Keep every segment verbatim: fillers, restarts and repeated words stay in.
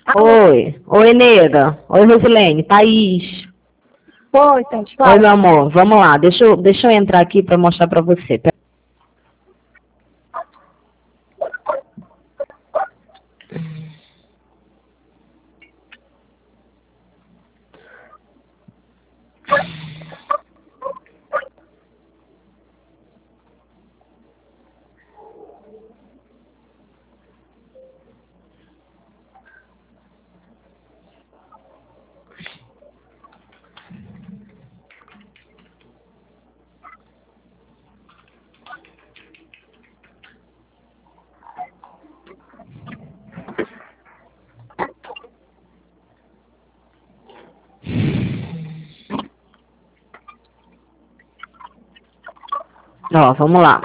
Oi. Oi, nega. Oi, Rosilene. Thaís. Oi, Tati. Oi, meu amor. Vamos lá. Deixa eu, deixa eu entrar aqui para mostrar para você. Ó, vamos lá.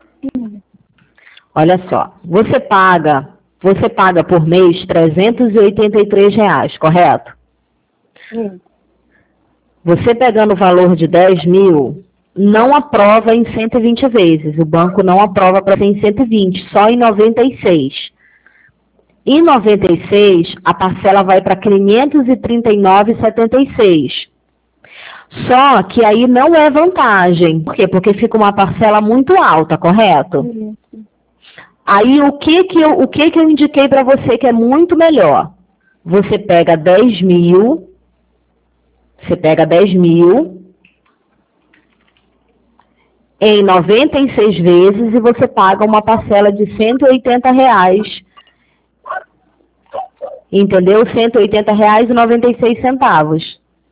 Olha só. Você paga, você paga por mês trezentos e oitenta e três reais, correto? Sim. Você pegando o valor de dez mil, não aprova em cento e vinte vezes. O banco não aprova para ser em cento e vinte, só em noventa e seis. Em noventa e seis, a parcela vai para quinhentos e trinta e nove reais e setenta e seis centavos. Só que aí não é vantagem. Por quê? Porque fica uma parcela muito alta, correto? Sim. Aí o que que eu, o que que eu indiquei para você que é muito melhor? Você pega dez mil, você pega dez mil em noventa e seis vezes e você paga uma parcela de cento e oitenta reais. Entendeu? cento e oitenta reais e noventa e seis centavos.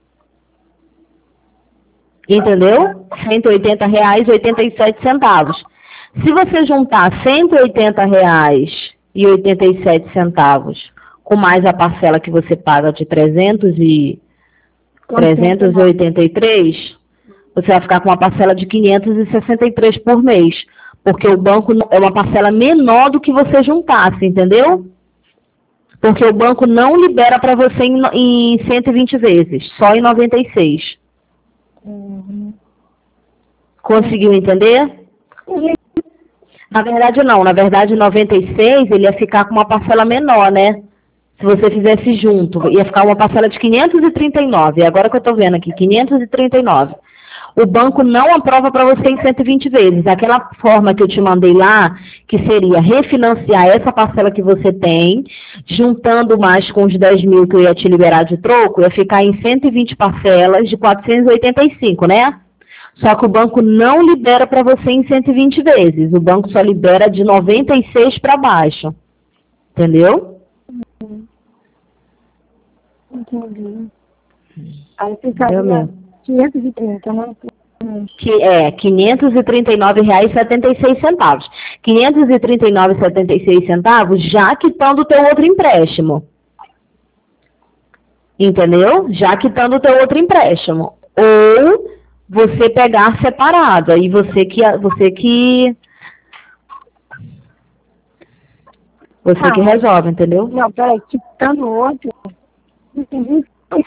Entendeu? cento e oitenta reais e oitenta e sete centavos. Se você juntar cento e oitenta reais e oitenta e sete centavos com mais a parcela que você paga de trezentos e oitenta e três, você vai ficar com uma parcela de quinhentos e sessenta e três por mês, porque o banco é uma parcela menor do que você juntasse, entendeu? Porque o banco não libera para você em, em cento e vinte vezes, só em noventa e seis. Uhum. Conseguiu entender? Sim. Na verdade não, na verdade noventa e seis ele ia ficar com uma parcela menor, né? Se você fizesse junto, ia ficar uma parcela de quinhentos e trinta e nove, agora que eu estou vendo aqui, quinhentos e trinta e nove. O banco não aprova para você em cento e vinte vezes. Aquela forma que eu te mandei lá, que seria refinanciar essa parcela que você tem, juntando mais com os dez mil que eu ia te liberar de troco, ia ficar em cento e vinte parcelas de quatrocentos e oitenta e cinco, né? Só que o banco não libera para você em cento e vinte vezes. O banco só libera de noventa e seis para baixo. Entendeu? Entendi. Aí ficaria quinhentos e trinta, né? Que é quinhentos e trinta e nove reais e setenta e seis centavos. quinhentos e trinta e nove reais e setenta e seis centavos já quitando o teu outro empréstimo. Entendeu? Já quitando o teu outro empréstimo. Ou você pegar separado. Aí você que você que você Ah, que resolve, entendeu? Não, peraí, quitando o outro. Não entendi.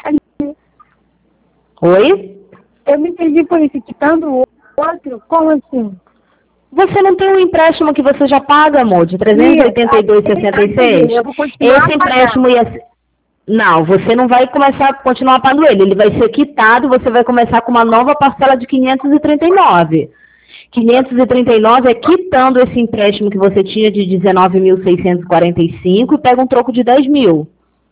Oi? Eu me entendi por isso, quitando o outro, como assim? Você não tem um empréstimo que você já paga, amor, de trezentos e oitenta e dois reais e sessenta e seis? Eu vou continuar Esse empréstimo ia ser... Não, você não vai começar a continuar pagando ele. Ele vai ser quitado, você vai começar com uma nova parcela de quinhentos e trinta e nove. quinhentos e trinta e nove é quitando esse empréstimo que você tinha de dezenove mil seiscentos e quarenta e cinco e pega um troco de dez mil.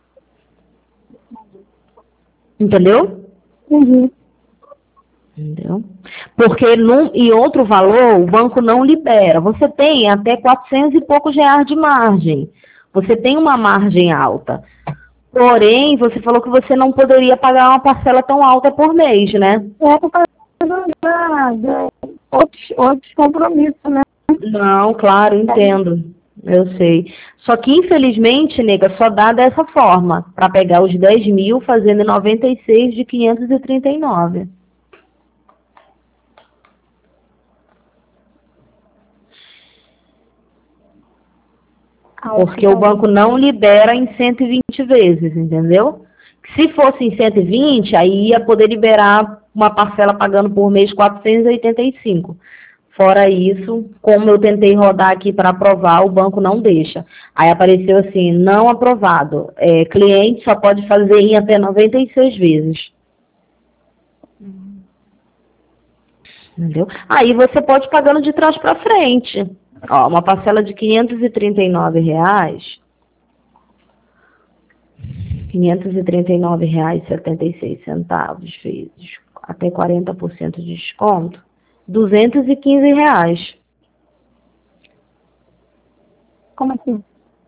Entendeu? Uhum. Entendeu? Porque num e outro valor o banco não libera. Você tem até quatrocentos e poucos reais de margem. Você tem uma margem alta. Porém, você falou que você não poderia pagar uma parcela tão alta por mês, né? É por causa de outros, outros compromissos, né? Não, claro, entendo. Eu sei. Só que, infelizmente, nega, só dá dessa forma. Para pegar os dez mil, fazendo noventa e seis de quinhentos e trinta e nove. Porque o banco não libera em cento e vinte vezes, entendeu? Se fosse em cento e vinte, aí ia poder liberar uma parcela pagando por mês quatrocentos e oitenta e cinco. Fora isso, como eu tentei rodar aqui para aprovar, o banco não deixa. Aí apareceu assim, não aprovado. É, cliente só pode fazer em até noventa e seis vezes. Entendeu? Aí você pode ir pagando de trás para frente. Ó, uma parcela de quinhentos e trinta e nove reais. quinhentos e trinta e nove reais e setenta e seis centavos vezes até quarenta por cento de desconto, duzentos e quinze reais. Como assim?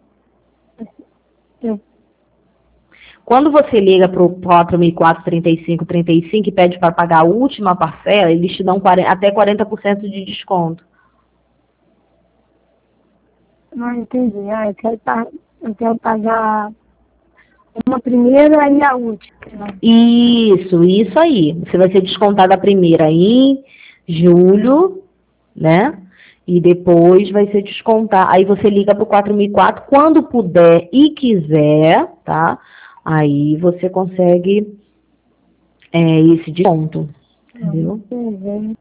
Eu, Quando você liga para o quatro mil e quatrocentos e trinta e cinco trinta e cinco e pede para pagar a última parcela, eles te dão quarenta até quarenta por cento de desconto. não entendi. Ah, eu quero, pa- eu quero pagar uma primeira e a última. Isso, isso aí. Você vai ser descontado a primeira em julho, né? E depois vai ser descontar. Aí você liga para o quatro mil e quatro quando puder e quiser, tá? Aí você consegue é, esse desconto, entendeu? Entendi.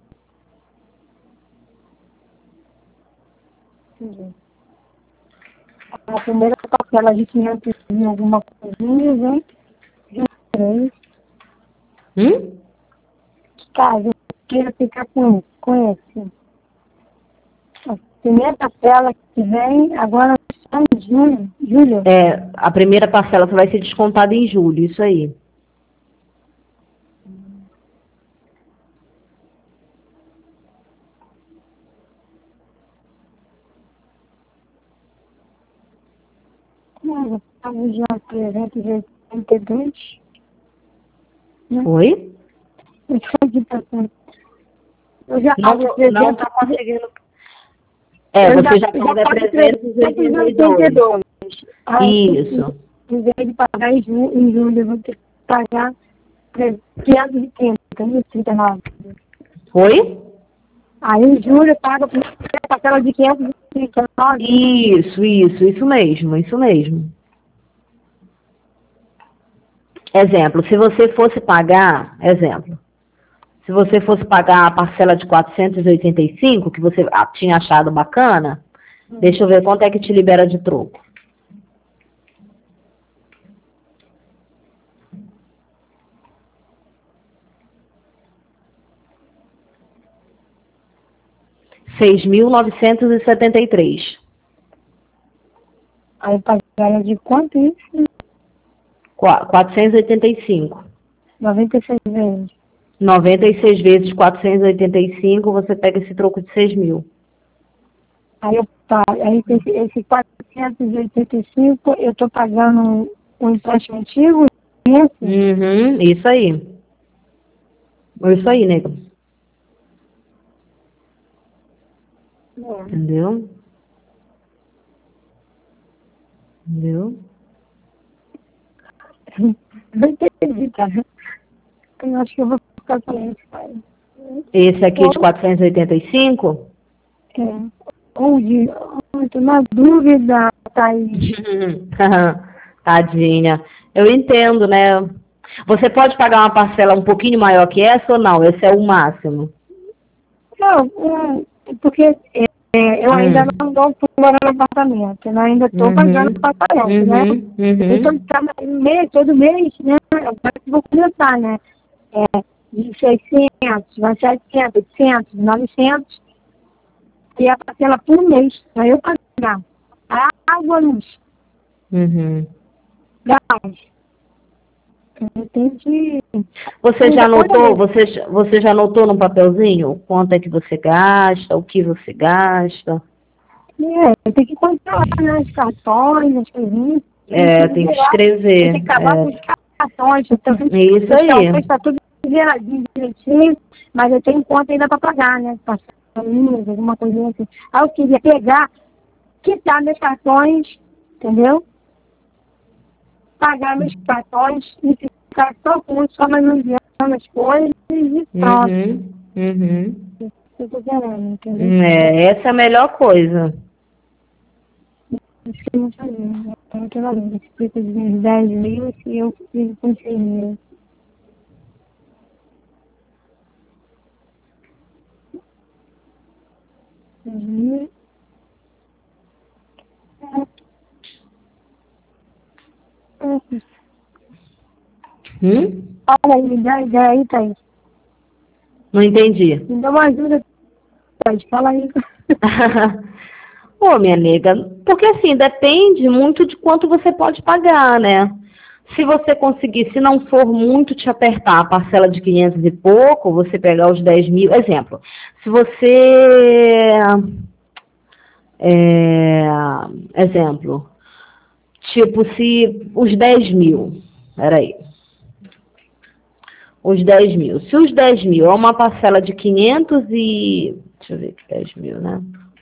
Entendi. A primeira parcela de quinhentos e alguma coisinha, né? De três. Hum? Caso eu queira ficar com, com esse. A primeira parcela que vem, agora só em junho, julho. É, a primeira parcela vai ser descontada em julho, isso aí. Eu pago já trezentos e oitenta e dois. Né? Foi? Eu sou de passando. Eu já Não, pago tô- não trezentos. tá conseguindo. É, Eu você já, já já paga pago trezentos e oitenta e trezentos e oitenta e dois. dois. Aí, Isso. em vez de pagar em julho, em julho eu vou ter que pagar quinhentos e trinta e nove. Foi? Aí em julho eu pago a primeira parcela de quinhentos e trinta e nove. Isso, isso, isso mesmo, isso mesmo. Exemplo, se você fosse pagar, exemplo, se você fosse pagar a parcela de quatrocentos e oitenta e cinco, que você ah, tinha achado bacana, deixa eu ver quanto é que te libera de troco. seis mil novecentos e setenta e três. Aí eu pagaria de quanto isso? Qua- quatrocentos e oitenta e cinco. noventa e seis vezes. noventa e seis vezes quatrocentos e oitenta e cinco, você pega esse troco de seis mil. Aí eu pago, aí esse, esse quatrocentos e oitenta e cinco eu estou pagando um empréstimo antigo, esse? Uhum, isso aí. Isso aí, nego. É. Entendeu? Entendeu? Não entendi, cara. Eu acho que eu vou ficar com esse, pai. Esse aqui de quatrocentos e oitenta e cinco? É. Ou de, eu tô na dúvida, Thaís. Tadinha. Eu entendo, né? Você pode pagar uma parcela um pouquinho maior que essa ou não? Esse é o máximo. Não, é, porque é, eu ainda Hum. não estou morando no apartamento, eu ainda estou pagando Uhum. o apartamento, né? Uhum. Então, Uhum. cada mês, todo mês, né? Agora que eu vou começar, né? É, de seiscentos, vai setecentos, oitocentos, novecentos, e a parcela por mês, para eu pagar. A água, luz, Uhum. gás. Eu tenho que... Você já anotou, você, já- você já anotou no papelzinho quanto é que você gasta, o que você gasta? É, eu tenho que controlar, né? Os cartões, as coisinhas. Tem que É, tem que zerar, tem que escrever. acabar com os cartões. Então, É isso os cartões aí. está tudo zeradinho, direitinho, mas eu tenho conta ainda para pagar, né? Parcelinhas, alguma coisinha assim. Aí eu queria pegar, quitar meus cartões, entendeu? Pagar meus cartões e ficar só com um, só manuseando as coisas e pronto. Uhum. Uhum. Eu tô querendo, entendeu? É, essa é a melhor coisa. Isso que eu não sabia. Né? Então, aquela vez, que fica de uns dez mil e eu fico com seis mil. Uhum. Hum? Fala aí, me dá ideia aí, Thaís. Não entendi. Me dá uma ajuda, Thaís. Fala aí. Ô, minha nega, porque assim, depende muito de quanto você pode pagar, né? Se você conseguir, se não for muito te apertar a parcela de quinhentos e pouco, você pegar os dez mil, exemplo, se você, é, exemplo, tipo, se os dez mil, peraí, os dez mil, se os dez mil é uma parcela de quinhentos e, deixa eu ver, dez mil, né?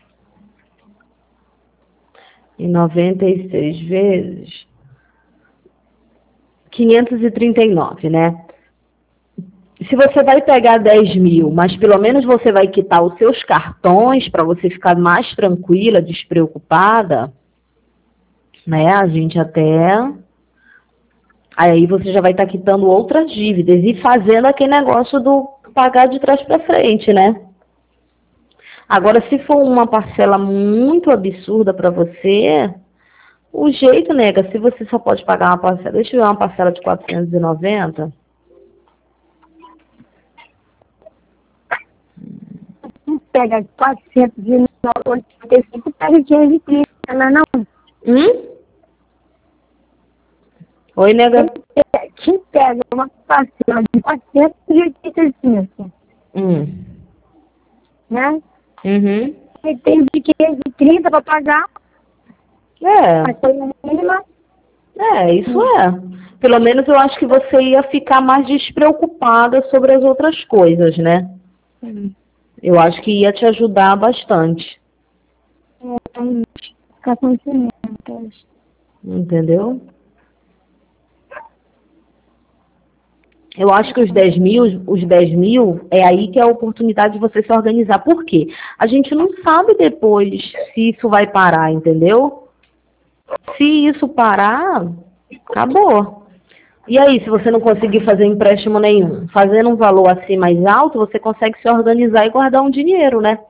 E noventa e seis vezes quinhentos e trinta e nove, né? Se você vai pegar dez mil, mas pelo menos você vai quitar os seus cartões para você ficar mais tranquila, despreocupada, né? A gente até... Aí você já vai estar quitando outras dívidas e fazendo aquele negócio do pagar de trás para frente, né? Agora, se for uma parcela muito absurda para você, o jeito, nega, se você só pode pagar uma parcela... Deixa eu ver uma parcela de quatrocentos e noventa... Pega quatrocentos e oitenta e cinco, pega quinhentos e trinta, não é não? Hum? Oi, nega? Quem pega uma parcela de quatrocentos e oitenta e cinco, Hum. né? Uhum. E tem de quinhentos e trinta para pagar, É, a coisa mínima. é, isso é. Pelo menos eu acho que você ia ficar mais despreocupada sobre as outras coisas, né? Hum. Eu acho que ia te ajudar bastante. É, ficar com cimentos. Entendeu? Eu acho que os dez mil, os dez mil é aí que é a oportunidade de você se organizar. Por quê? A gente não sabe depois se isso vai parar, entendeu? Se isso parar, acabou. E aí, se você não conseguir fazer empréstimo nenhum, fazendo um valor assim mais alto, você consegue se organizar e guardar um dinheiro, né?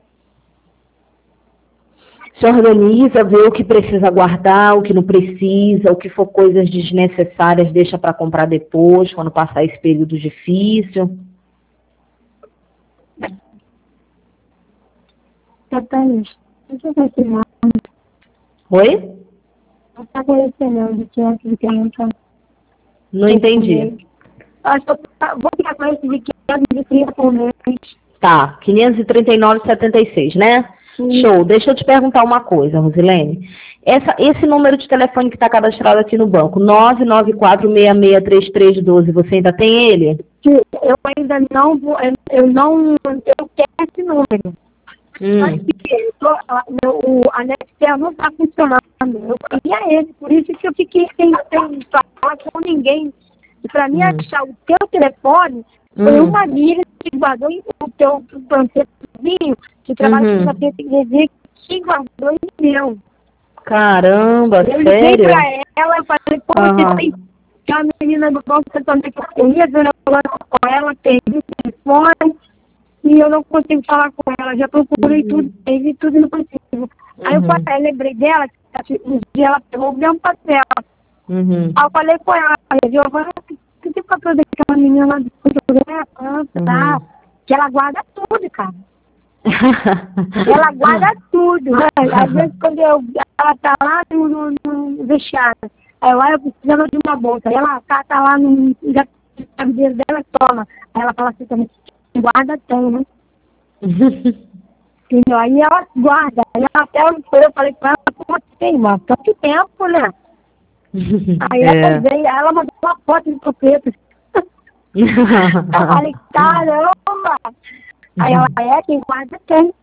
Se organiza, vê o que precisa guardar, o que não precisa, o que for coisas desnecessárias, deixa para comprar depois, quando passar esse período difícil. Exatamente. Deixa eu ver se não. Oi? Não está conhecendo de quinhentos e trinta. Não entendi. Acho que eu vou ficar com esse de quinhentos e trinta por mês. Tá, quinhentos e trinta e nove vírgula setenta e seis, né? Sim. Show. Deixa eu te perguntar uma coisa, Rosilene. Essa, esse número de telefone que está cadastrado aqui no banco, nove nove quatro, seis seis três três um dois, você ainda tem ele? Eu ainda não vou, eu não, eu quero esse número. Hum. Mas que eu tô, a, meu, o, a Nextel não está funcionando. Eu queria ele, por isso que eu fiquei sem, sem falar com ninguém. E para mim Hum. achar o teu telefone, foi Hum. uma amiga que guardou o teu panfletozinho, que trabalha Uhum. com P T G, que guardou em meu. Caramba, Eu liguei sério? pra ela e falei, pô, Aham. você tem que a menina do banco, você também que eu ia ver com ela, perdi o telefone, e eu não consigo falar com ela, já procurei Uhum. tudo, perdi tudo e não consigo. Aí eu Uhum. falei, eu lembrei dela, que um dia ela pegou o mesmo papel. Uhum. Aí eu falei com ela, eu falei, que tipo papel daquela menina lá do banco, tá? Que ela guarda tudo, cara. Ela guarda tudo, né? Às vezes quando eu, ela tá lá no, no, no vestiário, aí eu, ah, eu precisando de uma bolsa, aí ela tá, tá lá no cabideiro dela, toma. Aí ela fala assim também, guarda tem, né? Entendeu? Aí ela guarda, aí ela até eu falei com ela, como tem, mano, tanto tempo, né? Aí É. ela veio, aí ela mandou uma foto de copeta. Eu falei, caramba! Aí ela é, quem guarda tem.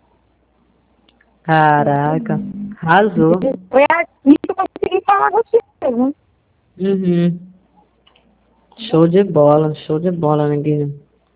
Caraca, arrasou. Foi assim que eu consegui falar com você, né? Uhum. Show de bola, show de bola, neguinho.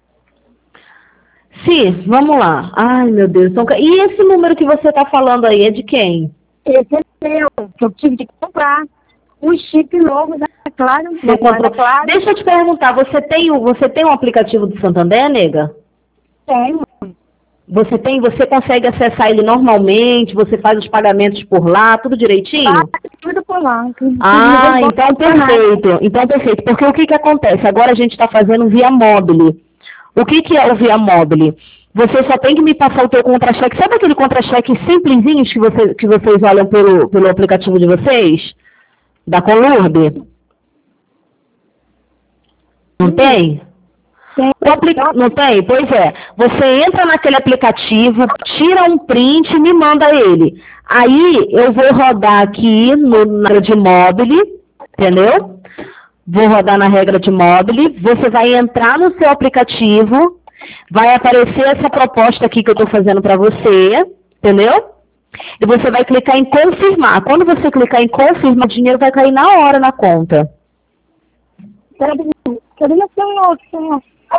Sim, vamos lá. Ai, meu Deus. Então, e esse número que você tá falando aí é de quem? Esse é meu, que eu tive que comprar um chip novo da Claro. Você comprou... Claro. Deixa eu te perguntar, você tem, o, você tem um aplicativo do Santander, nega? Tenho. Você tem, você consegue acessar ele normalmente, você faz os pagamentos por lá, tudo direitinho? Ah, tudo por lá. Tudo, Ah, tudo então perfeito, então perfeito. Porque o que que acontece? Agora a gente está fazendo via móvel. O que que é o via móvel? Você só tem que me passar o teu contra-cheque. Sabe aquele contra-cheque simplesinho que, você, que vocês olham pelo, pelo aplicativo de vocês? Da Conlurb? Não tem? Tem, O apli... Não tem? Pois é. Você entra naquele aplicativo, tira um print e me manda ele. Aí eu vou rodar aqui no, na regra de mobile, entendeu? Vou rodar na regra de mobile. Você vai entrar no seu aplicativo, vai aparecer essa proposta aqui que eu estou fazendo para você, entendeu? E você vai clicar em confirmar. Quando você clicar em confirmar, o dinheiro vai cair na hora na conta. Cadê meu celular? Senhor?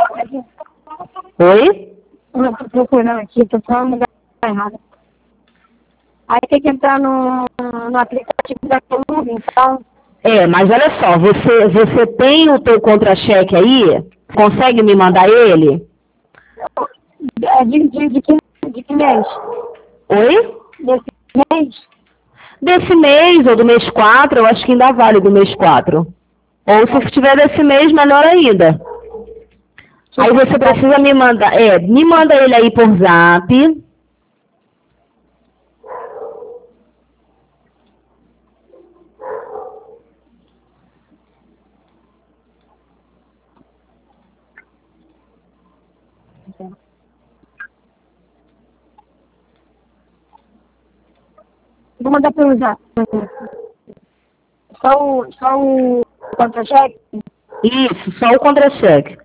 Oi? Eu tô procurando aqui, tô só no lugar errado. Aí tem que entrar no, no aplicativo da Coluna, então. É, mas olha só, você, você tem o teu contra-cheque aí? Consegue me mandar ele? É de, de, de, que, de que mês? Oi? Desse mês? Desse mês ou do mês quatro, eu acho que ainda vale do mês quatro. Ou se tiver desse mês, melhor ainda. Aí você precisa me mandar, é, me manda ele aí por zap. Vou mandar pelo zap. Só o, só o contra-cheque? Isso, só o contra-cheque.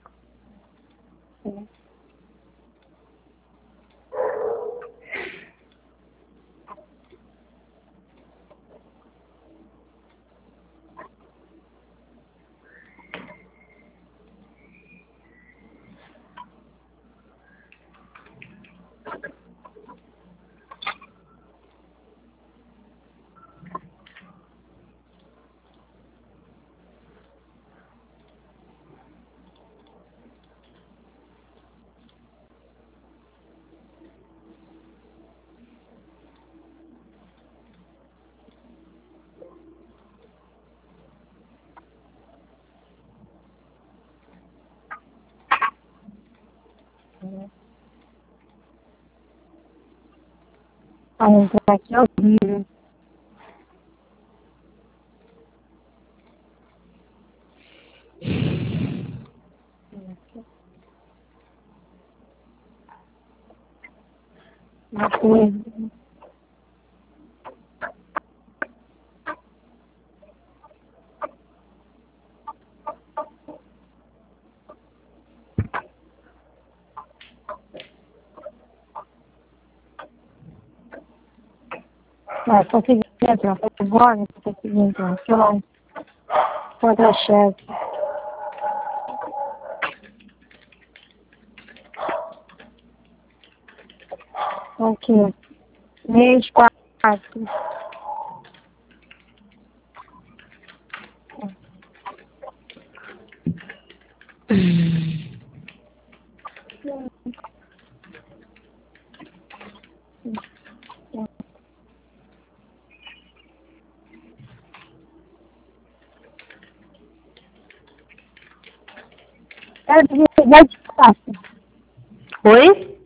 Ah, entrar aqui é horrível. Uma coisa. Ah, consegui entrar. Foi agora que eu consegui entrar. Pronto. Contra-cheque. Aqui. Mês quatro. É, vai de fácil. Oi?